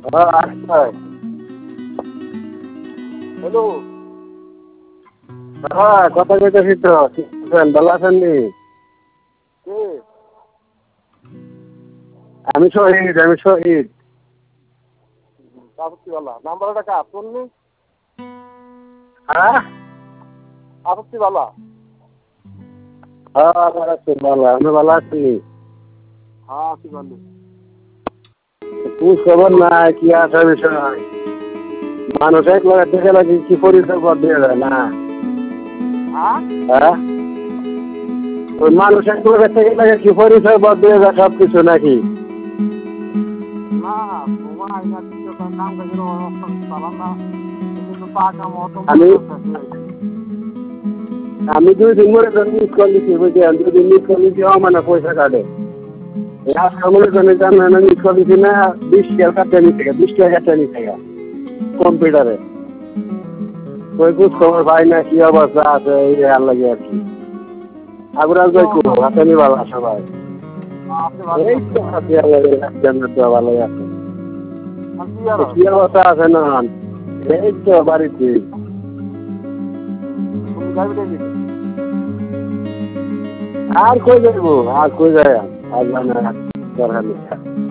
আচ্ছা। হ্যালো। কথা কইতেছি তো, কি করছেন? ভালো আছেন নি? কে? আমি শহীদ। আপত্তিওয়ালা নাম্বারটা কার তোর নি? হ্যাঁ আপত্তিওয়ালা। ভালো আছি, ভালো। আপনি ভালো আছেন নি? হ্যাঁ আছি ভালো। খোঁজ খবর নাই, কি আছে বিষয়? মানুষ এক লোকের থেকে নাকি কি পরিচয় পদ দিয়ে যায় না? হ্যাঁ? হ্যাঁ, ওই মানুষ এক লোকের থেকে নাকি কি পরিচয় পদ দিয়ে যায় সব কিছু নাকি? না তোমার আইনা কিছু কাম কাজের অবস্থা চালান না। কিন্তু টাকা মতো আমি 2 দিন ধরে মিস কল দিচ্ছি, বুঝছেন? 2 দিন মিস কল দিচ্ছি, মানে পয়সা কাটে। মনে করেন জানেন, মিস কল দিচ্ছি না, 20 টাকা কাটতে নিচ্ছে, 20 টাকা কাটতে নিচ্ছে কম্পিউটারে। ওই খোঁজ খবর পাই না, কি অবস্থা আছে এই আর লাগে আর কি। আপনার কই কো আপনি ভালো সবাই? আপনি ভালো এই তো আছি, আল্লাহ ভালোই আছে। আর কি অবস্থা আছে না? এই তো বাড়িতে। তুমি যাবি দেখবি আর কই যাইবো, আর কই যায়? আর জানা দরকার নেই।